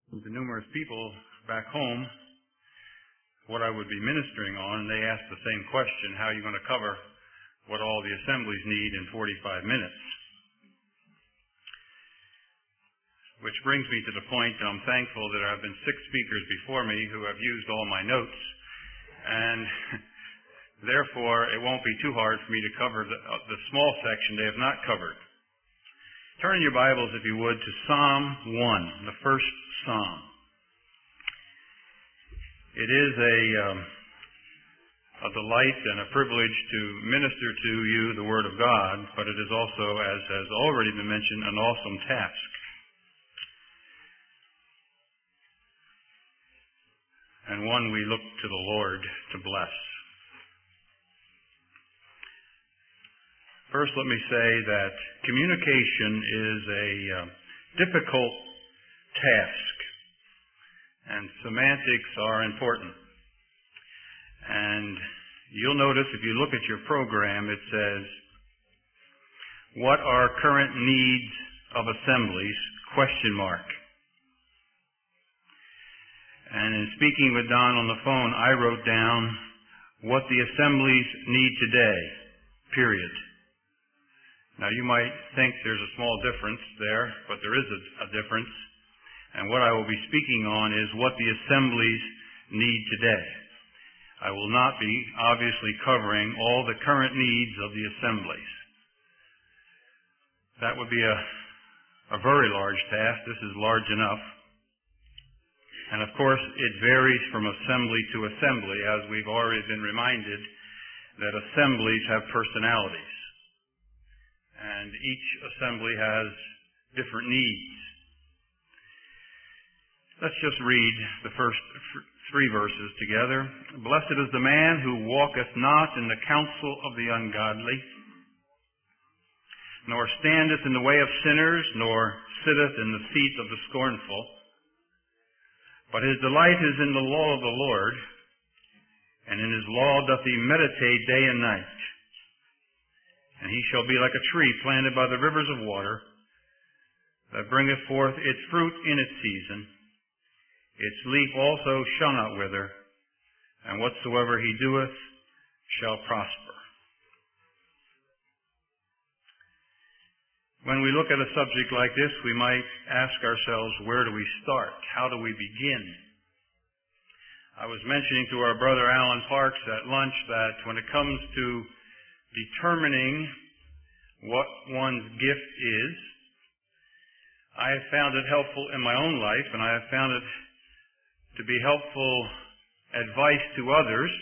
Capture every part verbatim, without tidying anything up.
the numerous people back home what I would be ministering on, and they asked the same question: how are you going to cover what all the assemblies need in forty-five minutes? Which brings me to the point that I'm thankful that there have been six speakers before me who have used all my notes, and therefore it won't be too hard for me to cover the, uh, the small section they have not covered. Turn your Bibles, if you would, to Psalm one, the first Psalm. It is a, um, a delight and a privilege to minister to you the Word of God, but it is also, as has already been mentioned, an awesome task. And one we look to the Lord to bless. First, let me say that communication is a uh, difficult task, and semantics are important. And you'll notice if you look at your program, it says, what are current needs of assemblies? Question mark. And in speaking with Don on the phone, I wrote down what the assemblies need today, period. Now, you might think there's a small difference there, but there is a, a difference. And what I will be speaking on is what the assemblies need today. I will not be obviously covering all the current needs of the assemblies. That would be a, a very large task. This is large enough. And of course, it varies from assembly to assembly, as we've already been reminded that assemblies have personalities. And each assembly has different needs. Let's just read the first three verses together. Blessed is the man who walketh not in the counsel of the ungodly, nor standeth in the way of sinners, nor sitteth in the seat of the scornful. But his delight is in the law of the Lord, and in his law doth he meditate day and night. And he shall be like a tree planted by the rivers of water, that bringeth forth its fruit in its season. Its leaf also shall not wither, and whatsoever he doeth shall prosper. When we look at a subject like this, we might ask ourselves, where do we start? How do we begin? I was mentioning to our brother Alan Parks at lunch that when it comes to determining what one's gift is, I have found it helpful in my own life, and I have found it to be helpful advice to others,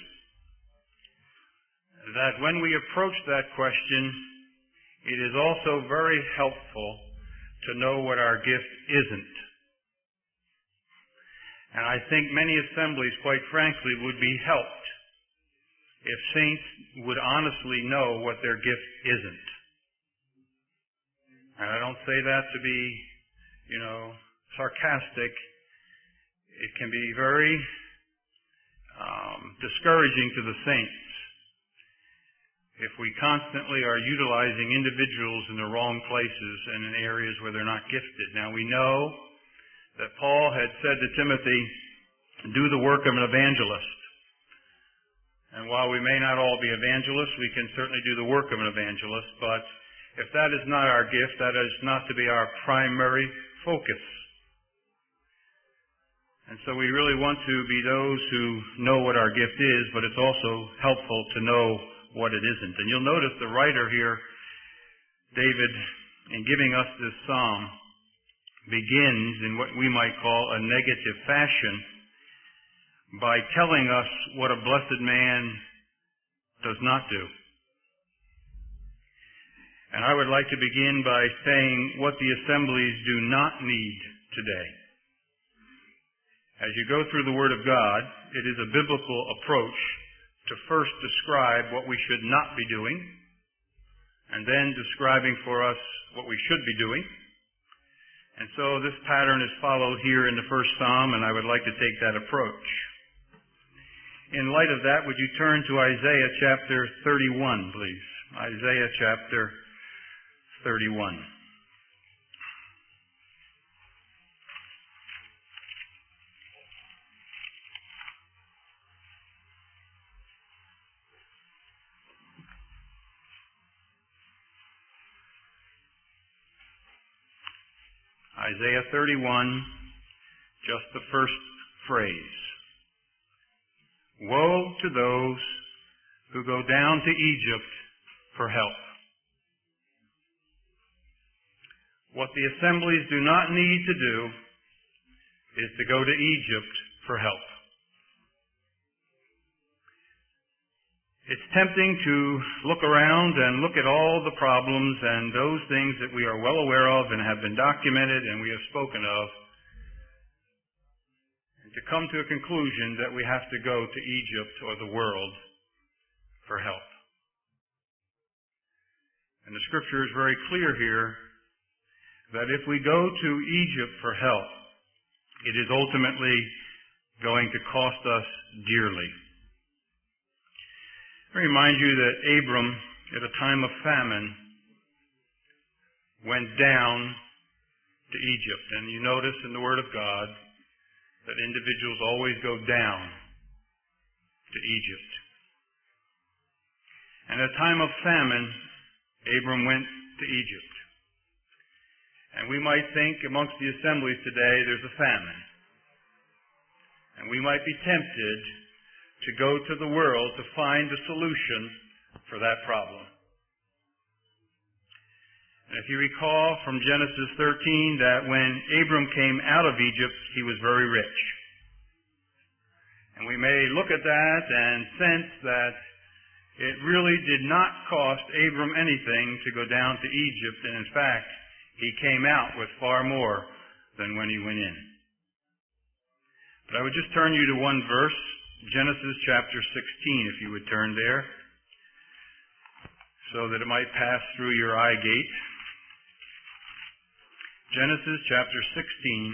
that when we approach that question, it is also very helpful to know what our gift isn't. And I think many assemblies, quite frankly, would be helped if saints would honestly know what their gift isn't. And I don't say that to be, you know, sarcastic. It can be very um, discouraging to the saints if we constantly are utilizing individuals in the wrong places and in areas where they're not gifted. Now, we know that Paul had said to Timothy, do the work of an evangelist. And while we may not all be evangelists, we can certainly do the work of an evangelist. But if that is not our gift, that is not to be our primary focus. And so we really want to be those who know what our gift is, but it's also helpful to know what it isn't. And you'll notice the writer here, David, in giving us this psalm, begins in what we might call a negative fashion by telling us what a blessed man does not do. And I would like to begin by saying what the assemblies do not need today. As you go through the Word of God, it is a biblical approach to first describe what we should not be doing, and then describing for us what we should be doing. And so this pattern is followed here in the first psalm, and I would like to take that approach. In light of that, would you turn to Isaiah chapter thirty-one, please? Isaiah chapter thirty-one. Isaiah thirty-one, just the first phrase. Woe to those who go down to Egypt for help. What the assemblies do not need to do is to go to Egypt for help. It's tempting to look around and look at all the problems and those things that we are well aware of and have been documented and we have spoken of, and to come to a conclusion that we have to go to Egypt or the world for help. And the Scripture is very clear here that if we go to Egypt for help, it is ultimately going to cost us dearly. I remind you that Abram, at a time of famine, went down to Egypt. And you notice in the Word of God that individuals always go down to Egypt. And at a time of famine, Abram went to Egypt. And we might think amongst the assemblies today there's a famine. And we might be tempted to go to the world to find a solution for that problem. And if you recall from Genesis thirteen that when Abram came out of Egypt, he was very rich. And we may look at that and sense that it really did not cost Abram anything to go down to Egypt, and in fact, he came out with far more than when he went in. But I would just turn you to one verse, Genesis chapter sixteen, if you would turn there, so that it might pass through your eye gate. Genesis chapter sixteen,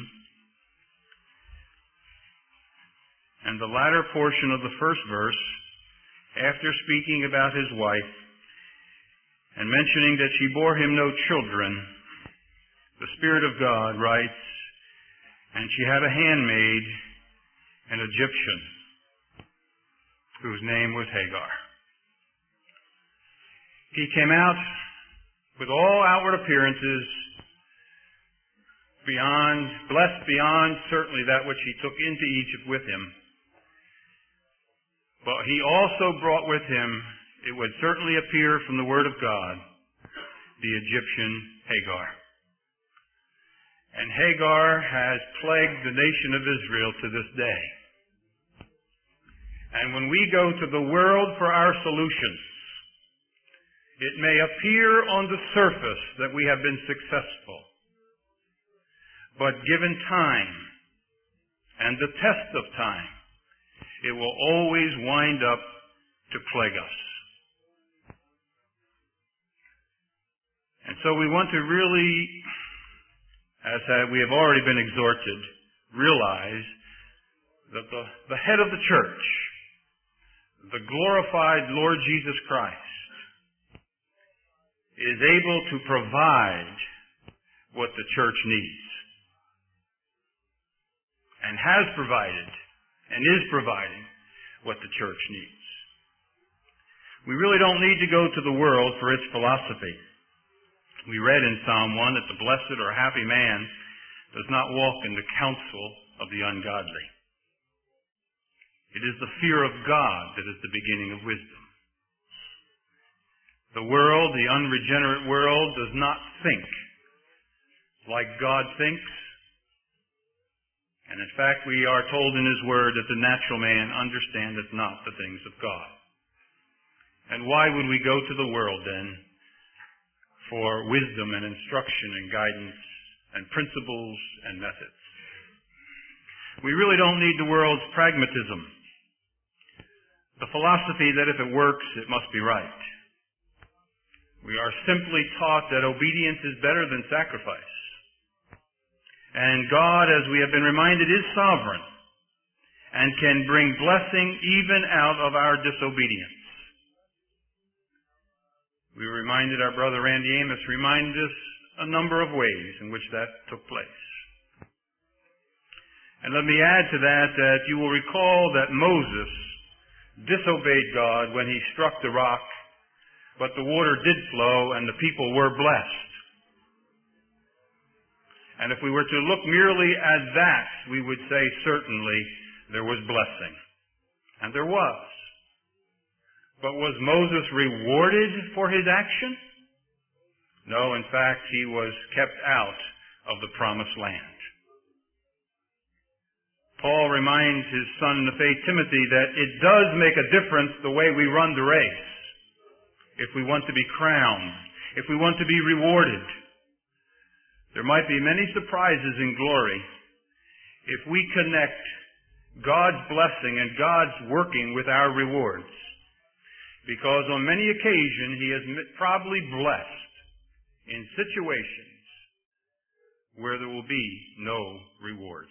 and the latter portion of the first verse, after speaking about his wife and mentioning that she bore him no children, the Spirit of God writes, and she had a handmaid, an Egyptian, whose name was Hagar. He came out with all outward appearances beyond, blessed beyond certainly that which he took into Egypt with him. But he also brought with him, it would certainly appear from the Word of God, the Egyptian Hagar. And Hagar has plagued the nation of Israel to this day. And when we go to the world for our solutions, it may appear on the surface that we have been successful. But given time and the test of time, it will always wind up to plague us. And so we want to really, as we have already been exhorted, realize that the, the head of the church, the glorified Lord Jesus Christ, is able to provide what the church needs. And has provided, and is providing, what the church needs. We really don't need to go to the world for its philosophy. We read in Psalm one that the blessed or happy man does not walk in the counsel of the ungodly. It is the fear of God that is the beginning of wisdom. The world, the unregenerate world, does not think like God thinks. And in fact, we are told in His Word that the natural man understandeth not the things of God. And why would we go to the world then for wisdom and instruction and guidance and principles and methods? We really don't need the world's pragmatism. The philosophy that if it works, it must be right. We are simply taught that obedience is better than sacrifice. And God, as we have been reminded, is sovereign and can bring blessing even out of our disobedience. We were reminded, our brother Randy Amos reminded us a number of ways in which that took place. And let me add to that that you will recall that Moses disobeyed God when he struck the rock, but the water did flow and the people were blessed. And if we were to look merely at that, we would say certainly there was blessing. And there was. But was Moses rewarded for his action? No, in fact, he was kept out of the promised land. Paul reminds his son in the faith, Timothy, that it does make a difference the way we run the race. If we want to be crowned, if we want to be rewarded, there might be many surprises in glory if we connect God's blessing and God's working with our rewards. Because on many occasions He has probably blessed in situations where there will be no reward.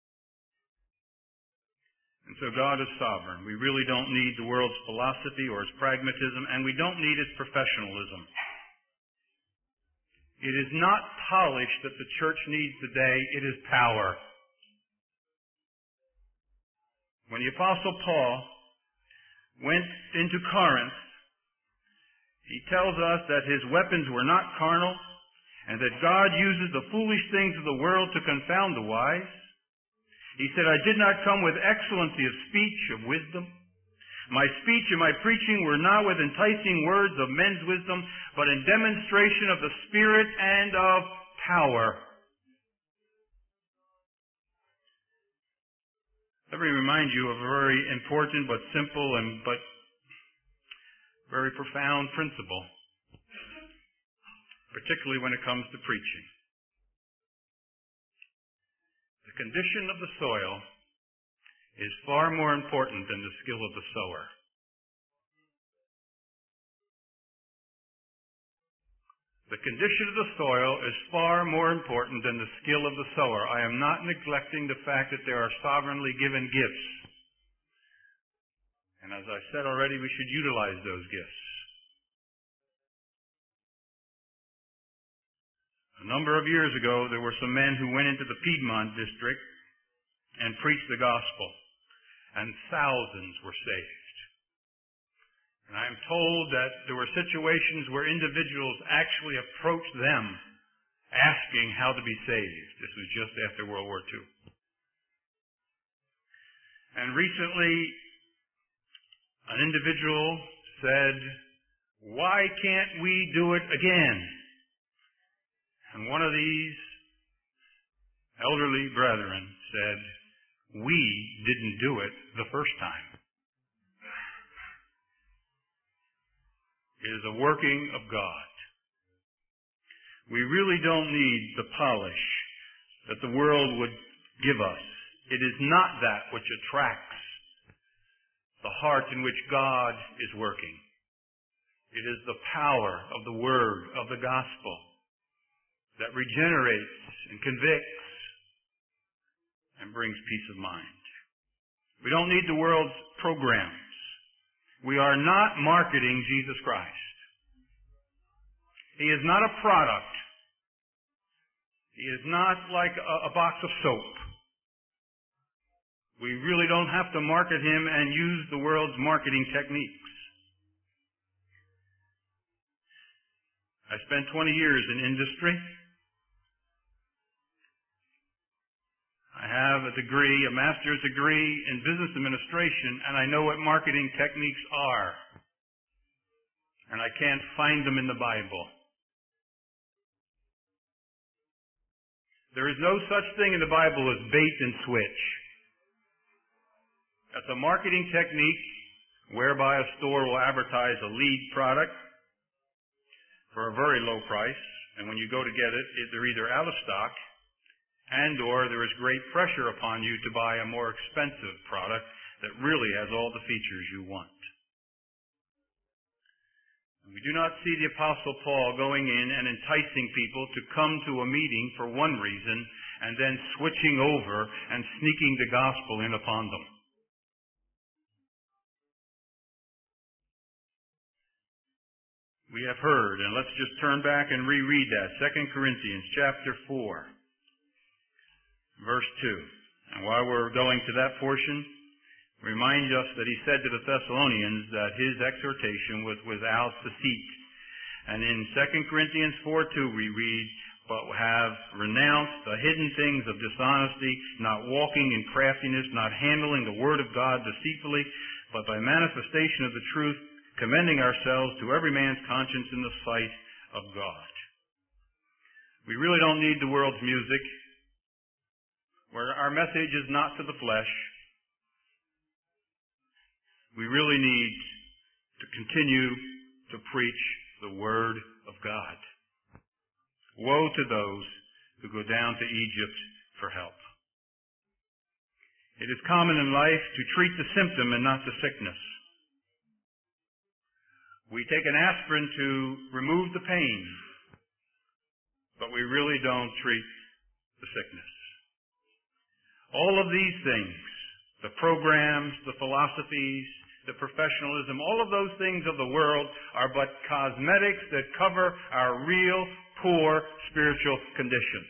And so God is sovereign. We really don't need the world's philosophy or its pragmatism, and we don't need its professionalism. It is not polish that the church needs today, it is power. When the Apostle Paul went into Corinth, he tells us that his weapons were not carnal, and that God uses the foolish things of the world to confound the wise. He said, I did not come with excellency of speech, of wisdom. My speech and my preaching were not with enticing words of men's wisdom, but in demonstration of the Spirit and of power. Let me remind you of a very important but simple and but very profound principle, particularly when it comes to preaching. The condition of the soil is far more important than the skill of the sower. The condition of the soil is far more important than the skill of the sower. I am not neglecting the fact that there are sovereignly given gifts. And as I said already, we should utilize those gifts. A number of years ago, there were some men who went into the Piedmont district and preached the gospel, and thousands were saved. And I am told that there were situations where individuals actually approached them asking how to be saved. This was just after World War Two. And recently, an individual said, why can't we do it again? And one of these elderly brethren said, we didn't do it the first time. It is a working of God. We really don't need the polish that the world would give us. It is not that which attracts the heart in which God is working. It is the power of the Word, of the gospel, that regenerates and convicts and brings peace of mind. We don't need the world's programs. We are not marketing Jesus Christ. He is not a product. He is not like a, a box of soap. We really don't have to market Him and use the world's marketing techniques. I spent twenty years in industry. I have a degree, a master's degree in business administration, and I know what marketing techniques are. And I can't find them in the Bible. There is no such thing in the Bible as bait and switch. That's a marketing technique whereby a store will advertise a lead product for a very low price, and when you go to get it, they're either out of stock and or there is great pressure upon you to buy a more expensive product that really has all the features you want. We do not see the Apostle Paul going in and enticing people to come to a meeting for one reason and then switching over and sneaking the gospel in upon them. We have heard, and let's just turn back and reread that. Second Corinthians chapter four. Verse two. And while we're going to that portion, remind us that he said to the Thessalonians that his exhortation was without deceit. And in Second Corinthians four two we read, but have renounced the hidden things of dishonesty, not walking in craftiness, not handling the word of God deceitfully, but by manifestation of the truth, commending ourselves to every man's conscience in the sight of God. We really don't need the world's music, where our message is not to the flesh. We really need to continue to preach the Word of God. Woe to those who go down to Egypt for help. It is common in life to treat the symptom and not the sickness. We take an aspirin to remove the pain, but we really don't treat the sickness. All of these things, the programs, the philosophies, the professionalism, all of those things of the world are but cosmetics that cover our real, poor spiritual condition.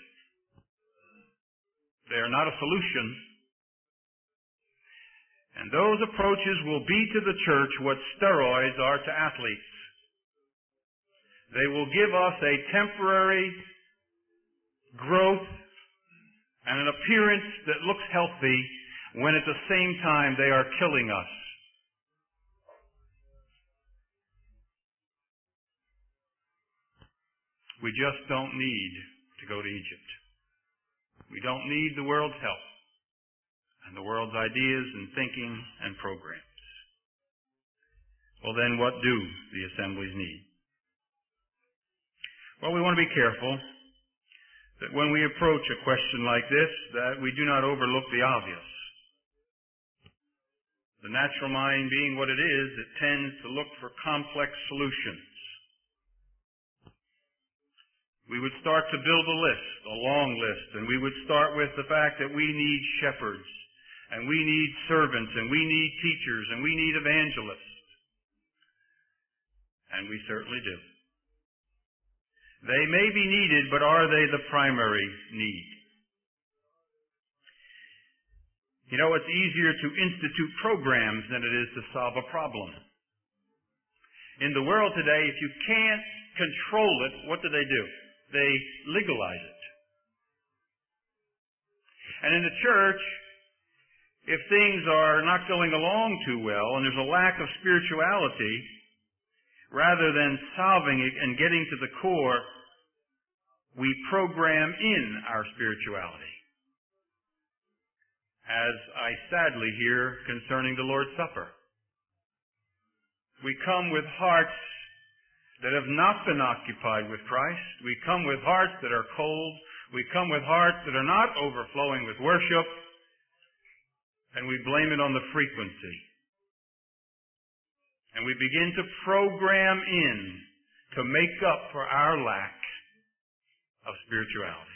They are not a solution. And those approaches will be to the church what steroids are to athletes. They will give us a temporary growth and an appearance that looks healthy when at the same time they are killing us. We just don't need to go to Egypt. We don't need the world's help and the world's ideas and thinking and programs. Well, then what do the assemblies need? Well, we want to be careful that when we approach a question like this, that we do not overlook the obvious. The natural mind being what it is, it tends to look for complex solutions. We would start to build a list, a long list, and we would start with the fact that we need shepherds, and we need servants, and we need teachers, and we need evangelists. And we certainly do. They may be needed, but are they the primary need? You know, it's easier to institute programs than it is to solve a problem. In the world today, if you can't control it, what do they do? They legalize it. And in the church, if things are not going along too well and there's a lack of spirituality, rather than solving it and getting to the core, we program in our spirituality. As I sadly hear concerning the Lord's Supper. We come with hearts that have not been occupied with Christ. We come with hearts that are cold. We come with hearts that are not overflowing with worship. And we blame it on the frequency. And we begin to program in to make up for our lack of spirituality.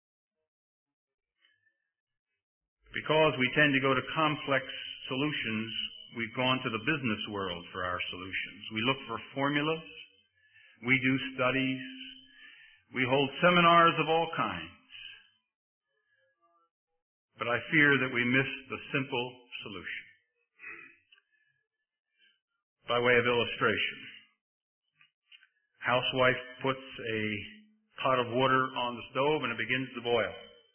Because we tend to go to complex solutions, we've gone to the business world for our solutions. We look for formulas. We do studies. We hold seminars of all kinds. But I fear that we miss the simple solution. By way of illustration, housewife puts a pot of water on the stove and it begins to boil.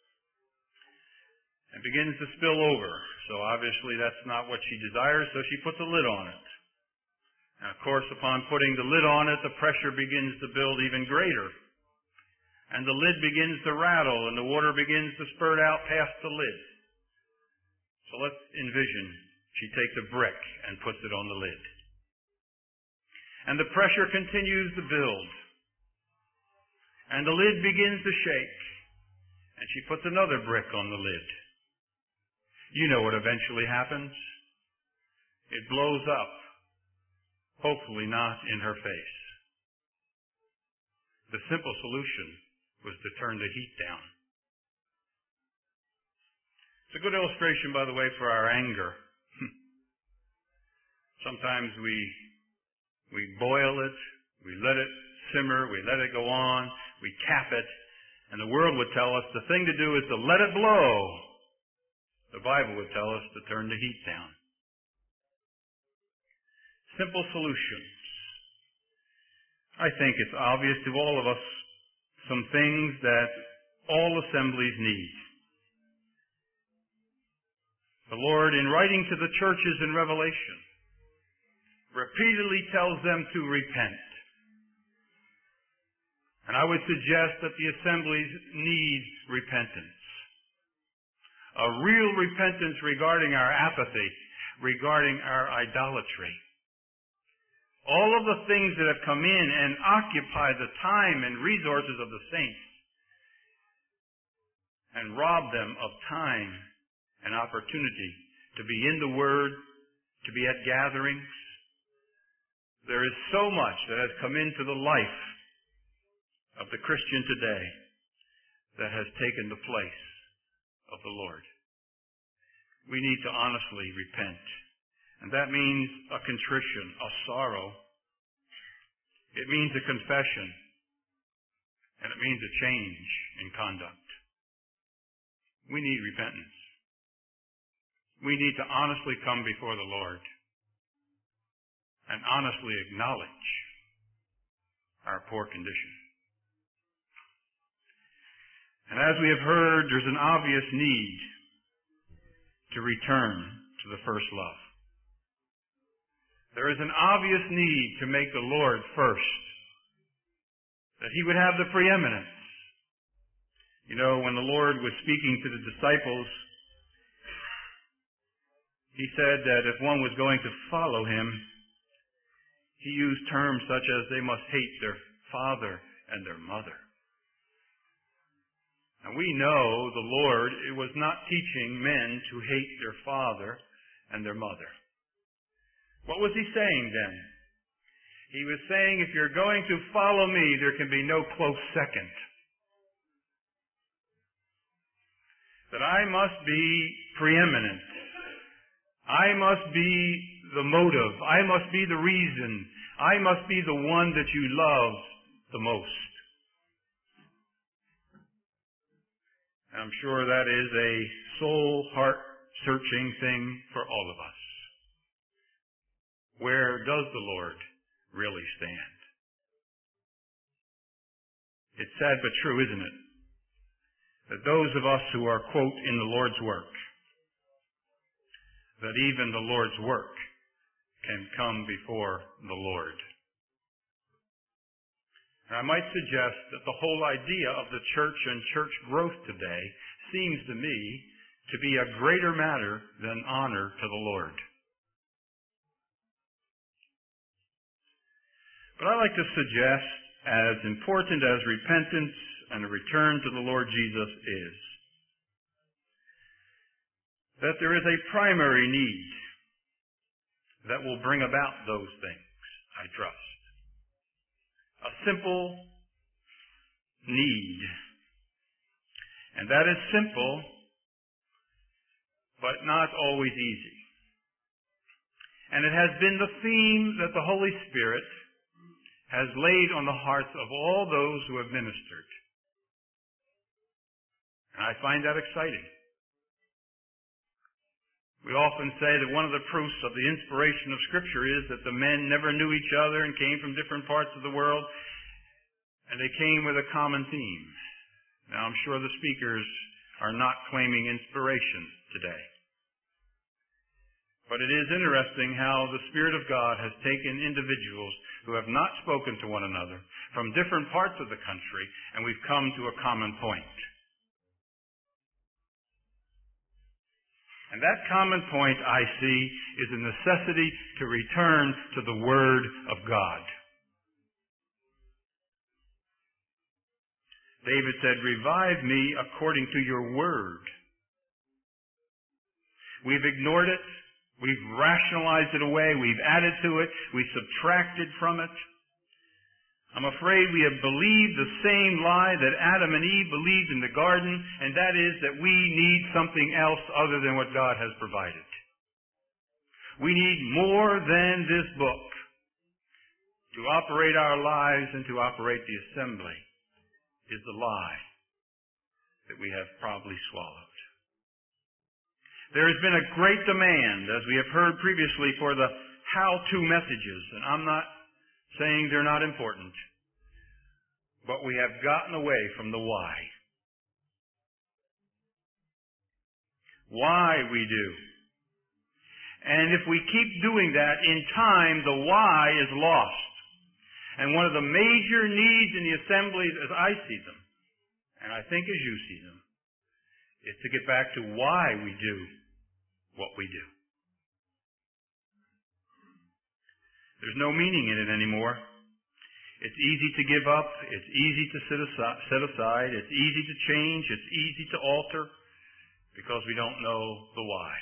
It begins to spill over. So obviously that's not what she desires, so she puts a lid on it. And of course, upon putting the lid on it, the pressure begins to build even greater. And the lid begins to rattle and the water begins to spurt out past the lid. So let's envision she takes a brick and puts it on the lid. And the pressure continues to build. And the lid begins to shake. And she puts another brick on the lid. You know what eventually happens. It blows up. Hopefully not in her face. The simple solution was to turn the heat down. It's a good illustration, by the way, for our anger. Sometimes we we boil it, we let it simmer, we let it go on, we cap it, and the world would tell us the thing to do is to let it blow. The Bible would tell us to turn the heat down. Simple solutions. I think it's obvious to all of us some things that all assemblies need. The Lord, in writing to the churches in Revelation, repeatedly tells them to repent. And I would suggest that the assemblies need repentance. A real repentance regarding our apathy, regarding our idolatry. All of the things that have come in and occupy the time and resources of the saints and rob them of time and opportunity to be in the Word, to be at gatherings. There is so much that has come into the life of the Christian today that has taken the place of the Lord. We need to honestly repent. And that means a contrition, a sorrow. It means a confession. And it means a change in conduct. We need repentance. We need to honestly come before the Lord and honestly acknowledge our poor condition. And as we have heard, there's an obvious need to return to the first love. There is an obvious need to make the Lord first, that He would have the preeminence. You know, when the Lord was speaking to the disciples, He said that if one was going to follow Him, He used terms such as they must hate their father and their mother. And we know the Lord was not teaching men to hate their father and their mother. What was He saying then? He was saying, if you're going to follow me, there can be no close second. That I must be preeminent. I must be the motive. I must be the reason. I must be the one that you love the most. I'm sure that is a soul, heart-searching thing for all of us. Where does the Lord really stand? It's sad but true, isn't it? That those of us who are, quote, in the Lord's work, that even the Lord's work can come before the Lord. And I might suggest that the whole idea of the church and church growth today seems to me to be a greater matter than honor to the Lord. But I like to suggest, as important as repentance and a return to the Lord Jesus is, that there is a primary need that will bring about those things, I trust. A simple need. And that is simple, but not always easy. And it has been the theme that the Holy Spirit has laid on the hearts of all those who have ministered. And I find that exciting. We often say that one of the proofs of the inspiration of Scripture is that the men never knew each other and came from different parts of the world, and they came with a common theme. Now, I'm sure the speakers are not claiming inspiration today. But it is interesting how the Spirit of God has taken individuals who have not spoken to one another from different parts of the country, and we've come to a common point. And that common point, I see, is a necessity to return to the Word of God. David said, revive me according to your Word. We've ignored it. We've rationalized it away. We've added to it. We've subtracted from it. I'm afraid we have believed the same lie that Adam and Eve believed in the garden, and that is that we need something else other than what God has provided. We need more than this book to operate our lives and to operate the assembly, is the lie that we have probably swallowed. There has been a great demand, as we have heard previously, for the how-to messages, and I'm not saying they're not important. but we have gotten away from the why. Why we do. And if we keep doing that, in time, the why is lost. And one of the major needs in the assemblies, as I see them, and I think as you see them, is to get back to why we do what we do. There's no meaning in it anymore. It's easy to give up. It's easy to set aside, set aside. It's easy to change. It's easy to alter because we don't know the why.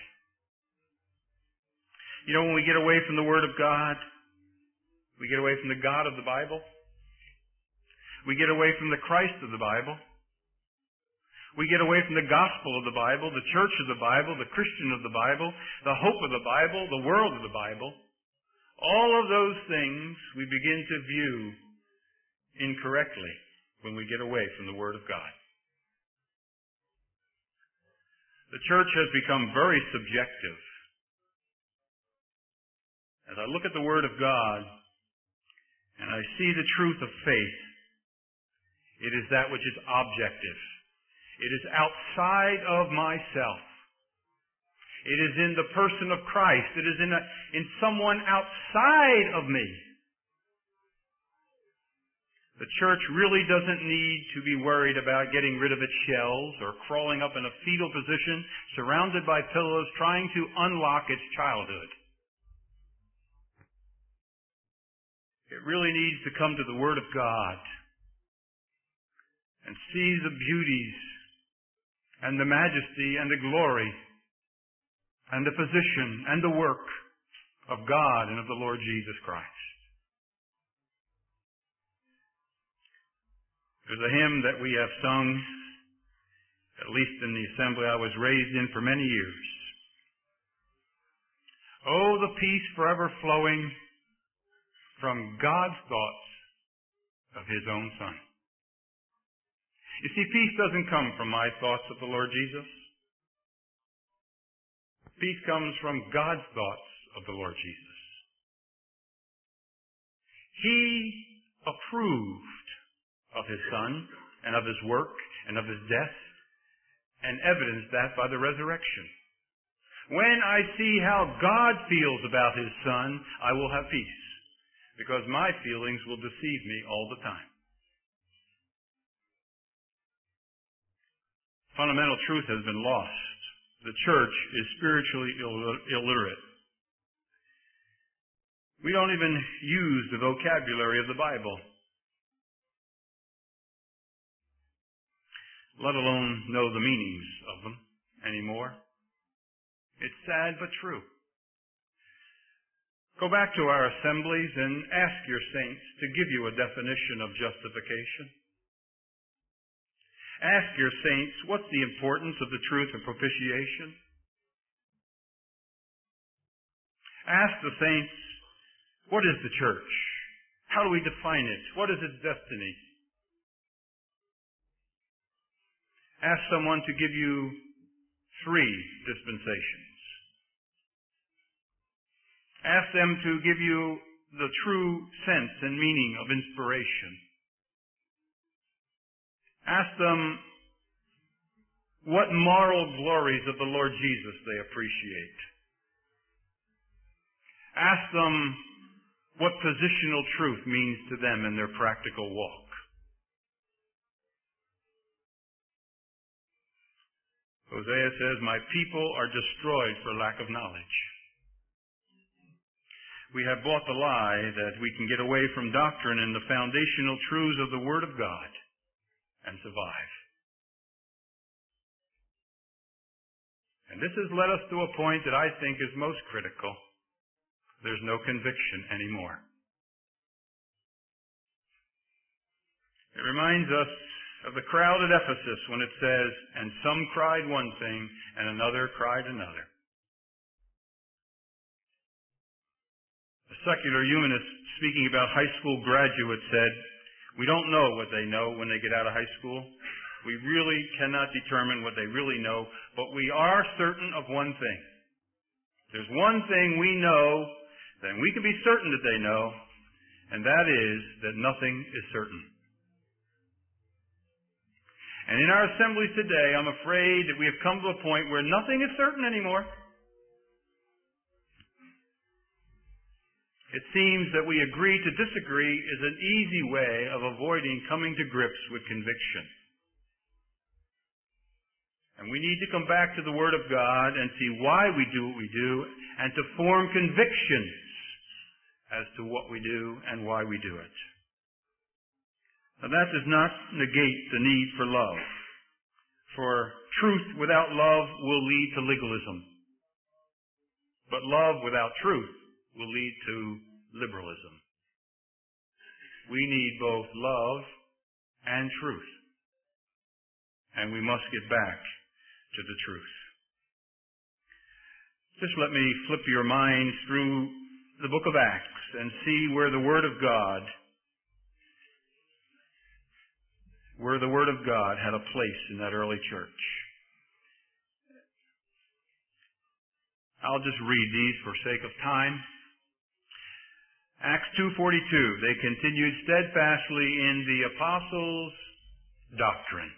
You know, when we get away from the Word of God, we get away from the God of the Bible. We get away from the Christ of the Bible. We get away from the gospel of the Bible, the church of the Bible, the Christian of the Bible, the hope of the Bible, the world of the Bible. All of those things we begin to view incorrectly when we get away from the Word of God. The church has become very subjective. As I look at the Word of God and I see the truth of faith, it is that which is objective. It is outside of myself. It is in the person of Christ. It is in, a, in someone outside of me. The church really doesn't need to be worried about getting rid of its shells or crawling up in a fetal position, surrounded by pillows, trying to unlock its childhood. It really needs to come to the Word of God and see the beauties and the majesty and the glory and the position and the work of God and of the Lord Jesus Christ. There's a hymn that we have sung, at least in the assembly I was raised in for many years. Oh, the peace forever flowing from God's thoughts of His own Son. You see, peace doesn't come from my thoughts of the Lord Jesus. Peace comes from God's thoughts of the Lord Jesus. He approved of His Son and of His work and of His death and evidenced that by the resurrection. When I see how God feels about His Son, I will have peace, because my feelings will deceive me all the time. Fundamental truth has been lost. The church is spiritually illiterate. We don't even use the vocabulary of the Bible, let alone know the meanings of them anymore. It's sad but true. Go back to our assemblies and ask your saints to give you a definition of justification. Ask your saints, what's the importance of the truth of propitiation? Ask the saints, what is the church? How do we define it? What is its destiny? Ask someone to give you three dispensations. Ask them to give you the true sense and meaning of inspiration. Ask them what moral glories of the Lord Jesus they appreciate. Ask them what positional truth means to them in their practical walk. Hosea says, "My people are destroyed for lack of knowledge." We have bought the lie that we can get away from doctrine and the foundational truths of the Word of God and survive. And this has led us to a point that I think is most critical. There's no conviction anymore. It reminds us of the crowd at Ephesus when it says, "And some cried one thing, and another cried another." A secular humanist speaking about high school graduates said, "We don't know what they know when they get out of high school. We really cannot determine what they really know, but we are certain of one thing. There's one thing we know, then we can be certain that they know, and that is that nothing is certain." And in our assemblies today, I'm afraid that we have come to a point where nothing is certain anymore. It seems that we agree to disagree is an easy way of avoiding coming to grips with conviction. And we need to come back to the Word of God and see why we do what we do and to form convictions as to what we do and why we do it. Now that does not negate the need for love. For truth without love will lead to legalism. But love without truth will lead to liberalism. We need both love and truth. And we must get back to the truth. Just let me flip your minds through the book of Acts and see where the Word of God, where the Word of God had a place in that early church. I'll just read these for sake of time. Acts two forty-two, they continued steadfastly in the apostles' doctrine.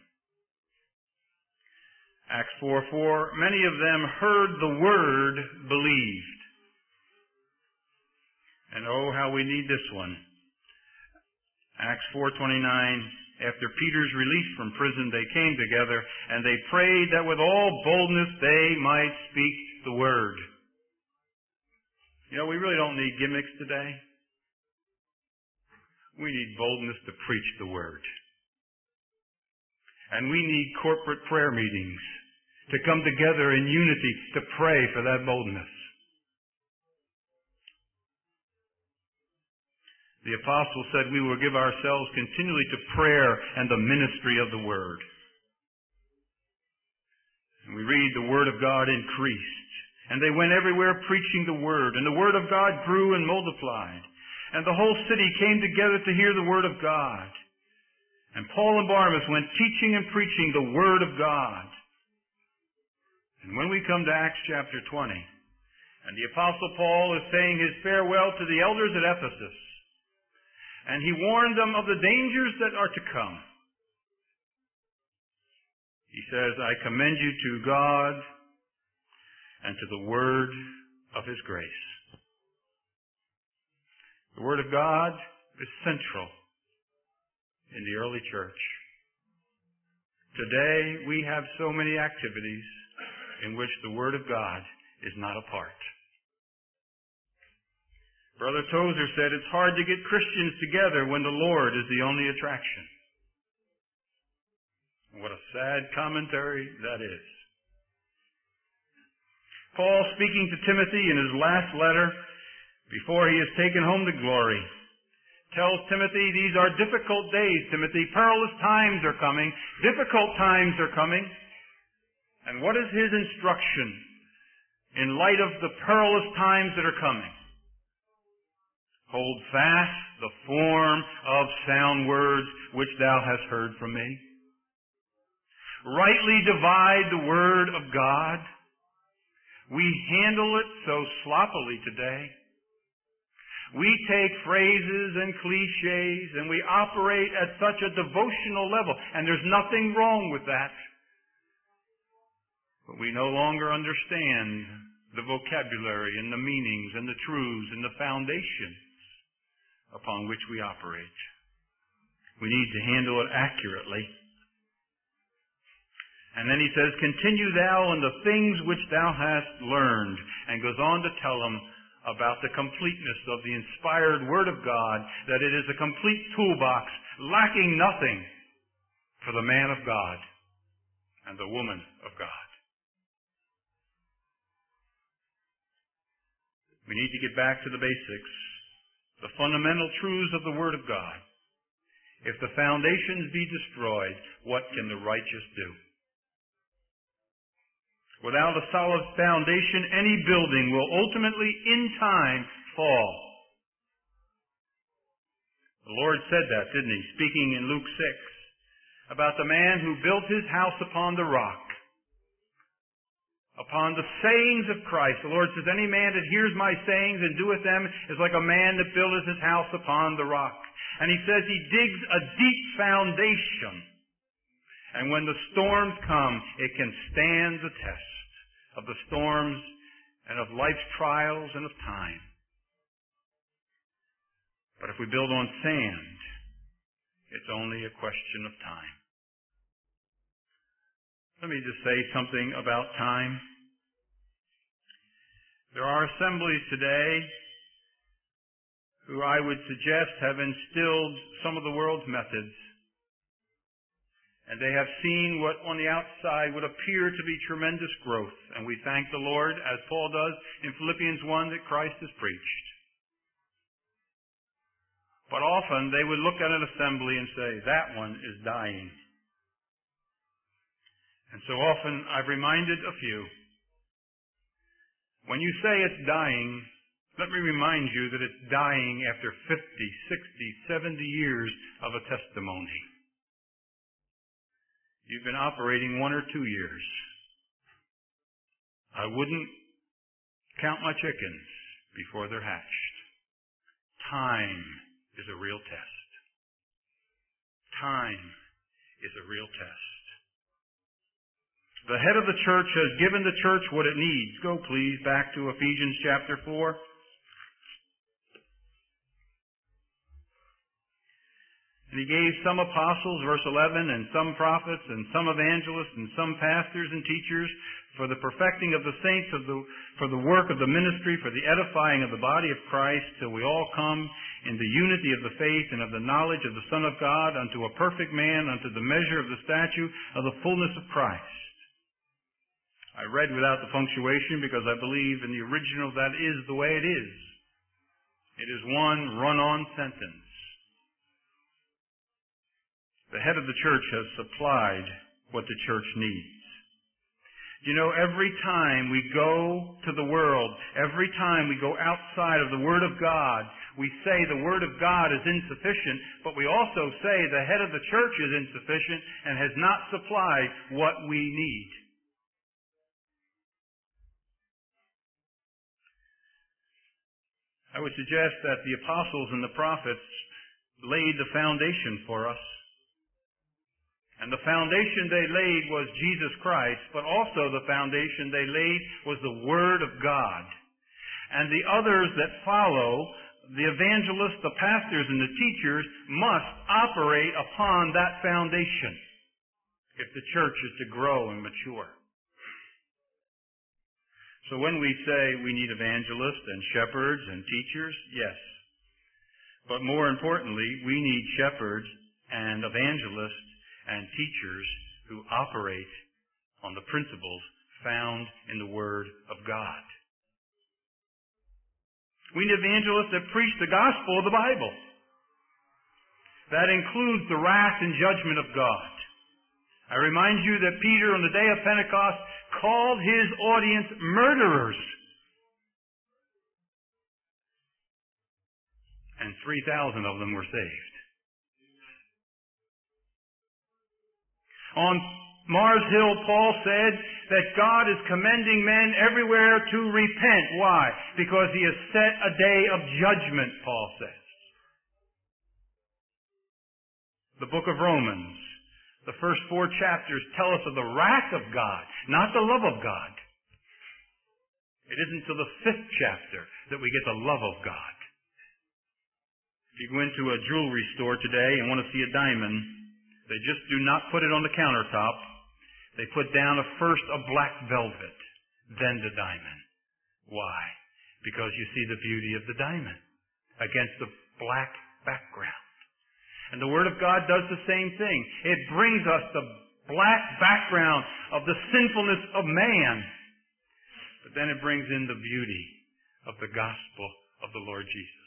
Acts four four, many of them heard the word, believed. And oh, how we need this one. Acts four twenty-nine, after Peter's release from prison, they came together, and they prayed that with all boldness they might speak the word. You know, we really don't need gimmicks today. We need boldness to preach the word. And we need corporate prayer meetings to come together in unity to pray for that boldness. The apostle said we will give ourselves continually to prayer and the ministry of the word. And we read the word of God increased, and they went everywhere preaching the word, and the word of God grew and multiplied. And the whole city came together to hear the word of God. And Paul and Barnabas went teaching and preaching the word of God. And when we come to Acts chapter twenty, and the apostle Paul is saying his farewell to the elders at Ephesus, and he warned them of the dangers that are to come. He says, I commend you to God and to the word of his grace. The Word of God is central in the early church. Today, we have so many activities in which the Word of God is not a part. Brother Tozer said it's hard to get Christians together when the Lord is the only attraction. What a sad commentary that is. Paul, speaking to Timothy in his last letter, before he is taken home to glory, tells Timothy, these are difficult days, Timothy. Perilous times are coming. Difficult times are coming. And what is his instruction in light of the perilous times that are coming? Hold fast the form of sound words which thou hast heard from me. Rightly divide the word of God. We handle it so sloppily today. We take phrases and cliches and we operate at such a devotional level, and there's nothing wrong with that. But we no longer understand the vocabulary and the meanings and the truths and the foundations upon which we operate. We need to handle it accurately. And then he says, continue thou in the things which thou hast learned, and goes on to tell them about the completeness of the inspired Word of God, that it is a complete toolbox, lacking nothing for the man of God and the woman of God. We need to get back to the basics, the fundamental truths of the Word of God. If the foundations be destroyed, what can the righteous do? Without a solid foundation, any building will ultimately, in time, fall. The Lord said that, didn't he? Speaking in Luke six, about the man who built his house upon the rock, upon the sayings of Christ. The Lord says, any man that hears my sayings and doeth them is like a man that buildeth his house upon the rock. And he says he digs a deep foundation. And when the storms come, it can stand the test of the storms and of life's trials and of time. But if we build on sand, it's only a question of time. Let me just say something about time. There are assemblies today who I would suggest have instilled some of the world's methods. And they have seen what on the outside would appear to be tremendous growth. And we thank the Lord, as Paul does in Philippians one, that Christ is preached. But often they would look at an assembly and say, that one is dying. And so often I've reminded a few, when you say it's dying, let me remind you that it's dying after fifty, sixty, seventy years of a testimony. You've been operating one or two years. I wouldn't count my chickens before they're hatched. Time is a real test. Time is a real test. The head of the church has given the church what it needs. Go, please, back to Ephesians chapter four. And he gave some apostles, verse eleven, and some prophets, and some evangelists, and some pastors and teachers for the perfecting of the saints, of the, for the work of the ministry, for the edifying of the body of Christ, till we all come in the unity of the faith and of the knowledge of the Son of God, unto a perfect man, unto the measure of the stature of the fullness of Christ. I read without the punctuation because I believe in the original that is the way it is. It is one run-on sentence. The head of the church has supplied what the church needs. You know, every time we go to the world, every time we go outside of the Word of God, we say the Word of God is insufficient, but we also say the head of the church is insufficient and has not supplied what we need. I would suggest that the apostles and the prophets laid the foundation for us. And the foundation they laid was Jesus Christ, but also the foundation they laid was the Word of God. And the others that follow, the evangelists, the pastors, and the teachers, must operate upon that foundation if the church is to grow and mature. So when we say we need evangelists and shepherds and teachers, yes. But more importantly, we need shepherds and evangelists and teachers who operate on the principles found in the Word of God. We need evangelists that preach the gospel of the Bible. That includes the wrath and judgment of God. I remind you that Peter on the day of Pentecost called his audience murderers. And three thousand of them were saved. On Mars Hill, Paul said that God is commending men everywhere to repent. Why? Because he has set a day of judgment, Paul says. The book of Romans, the first four chapters tell us of the wrath of God, not the love of God. It isn't until the fifth chapter that we get the love of God. If you go into a jewelry store today and want to see a diamond, they just do not put it on the countertop. They put down a first a black velvet, then the diamond. Why? Because you see the beauty of the diamond against the black background. And the Word of God does the same thing. It brings us the black background of the sinfulness of man. But then it brings in the beauty of the gospel of the Lord Jesus.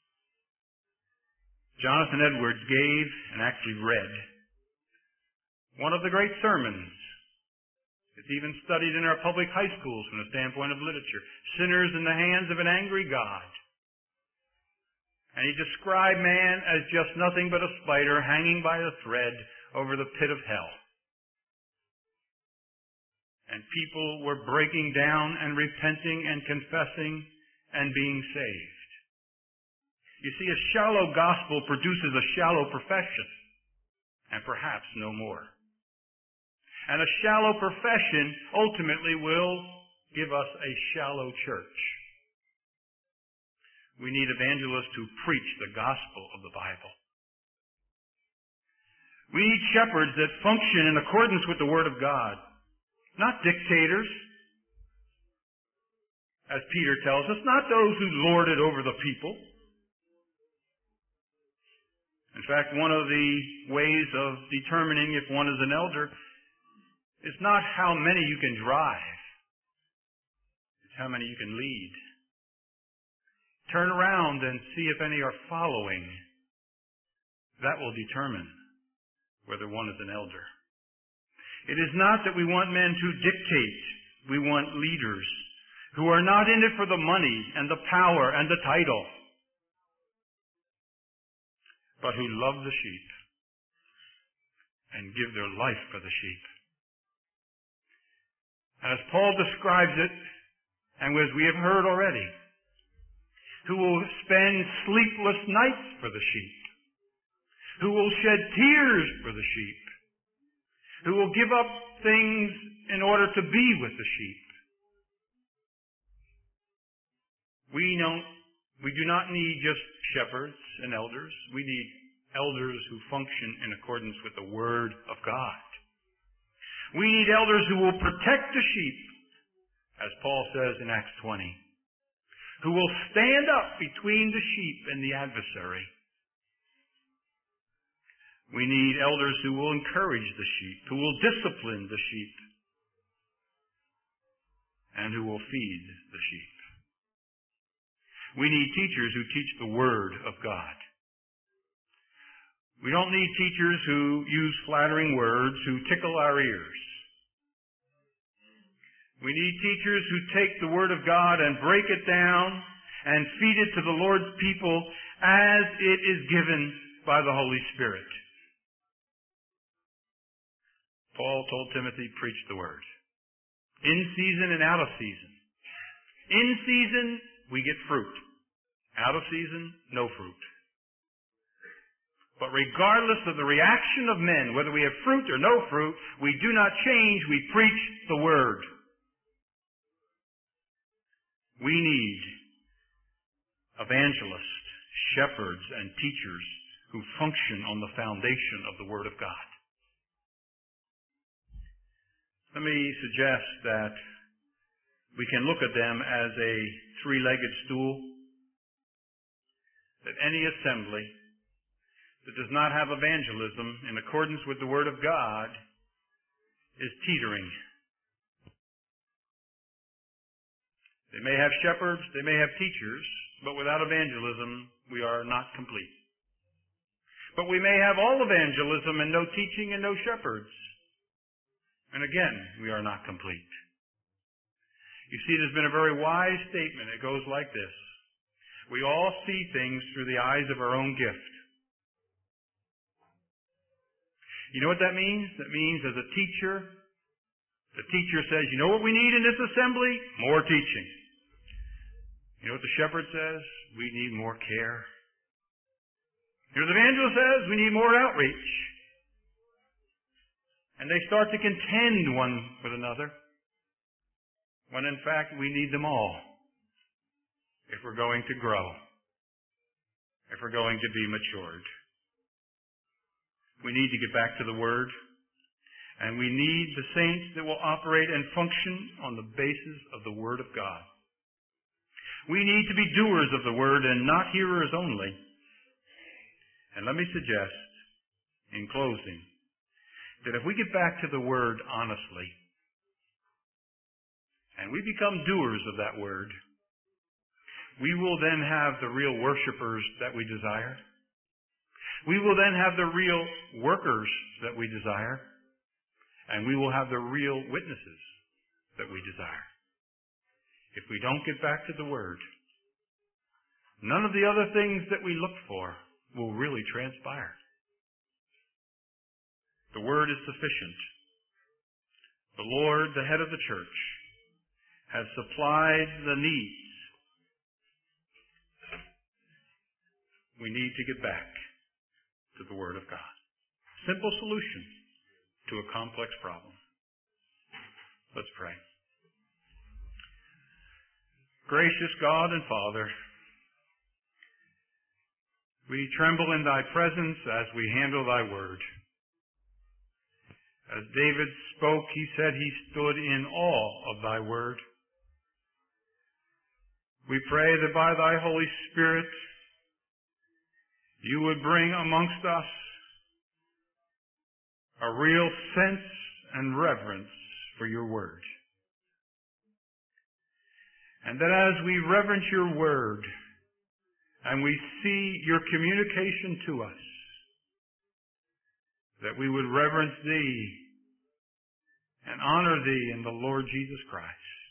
Jonathan Edwards gave and actually read one of the great sermons. It's even studied in our public high schools from the standpoint of literature. Sinners in the hands of an angry God. And he described man as just nothing but a spider hanging by a thread over the pit of hell. And people were breaking down and repenting and confessing and being saved. You see, a shallow gospel produces a shallow profession, and perhaps no more. And a shallow profession ultimately will give us a shallow church. We need evangelists who preach the gospel of the Bible. We need shepherds that function in accordance with the Word of God, not dictators, as Peter tells us, not those who lord it over the people. In fact, one of the ways of determining if one is an elder is not how many you can drive, it's how many you can lead. Turn around and see if any are following. That will determine whether one is an elder. It is not that we want men to dictate. We want leaders who are not in it for the money and the power and the title, but who love the sheep and give their life for the sheep. As Paul describes it, and as we have heard already, who will spend sleepless nights for the sheep, who will shed tears for the sheep, who will give up things in order to be with the sheep. We don't, we do not need just shepherds and elders. We need elders who function in accordance with the Word of God. We need elders who will protect the sheep, as Paul says in Acts twenty, who will stand up between the sheep and the adversary. We need elders who will encourage the sheep, who will discipline the sheep, and who will feed the sheep. We need teachers who teach the Word of God. We don't need teachers who use flattering words, who tickle our ears. We need teachers who take the Word of God and break it down and feed it to the Lord's people as it is given by the Holy Spirit. Paul told Timothy, preach the Word. In season and out of season. In season, we get fruit. Out of season, no fruit. But regardless of the reaction of men, whether we have fruit or no fruit, we do not change, we preach the Word. We need evangelists, shepherds, and teachers who function on the foundation of the Word of God. Let me suggest that we can look at them as a three-legged stool, that any assembly that does not have evangelism in accordance with the Word of God is teetering. They may have shepherds, they may have teachers, but without evangelism, we are not complete. But we may have all evangelism and no teaching and no shepherds. And again, we are not complete. You see, there's been a very wise statement. It goes like this. We all see things through the eyes of our own gift. You know what that means? That means as a teacher, the teacher says, you know what we need in this assembly? More teaching. You know what the shepherd says? We need more care. You know what the evangelist says? We need more outreach. And they start to contend one with another, when in fact we need them all if we're going to grow, if we're going to be matured. We need to get back to the Word, and we need the saints that will operate and function on the basis of the Word of God. We need to be doers of the Word and not hearers only. And let me suggest, in closing, that if we get back to the Word honestly, and we become doers of that Word, we will then have the real worshipers that we desire. We will then have the real workers that we desire. And we will have the real witnesses that we desire. If we don't get back to the Word, none of the other things that we look for will really transpire. The Word is sufficient. The Lord, the head of the church, has supplied the needs. We need to get back to the Word of God. Simple solution to a complex problem. Let's pray. Gracious God and Father, we tremble in thy presence as we handle thy word. As David spoke, he said he stood in awe of thy word. We pray that by thy Holy Spirit, you would bring amongst us a real sense and reverence for your word. And that as we reverence your word and we see your communication to us, that we would reverence thee and honor thee in the Lord Jesus Christ.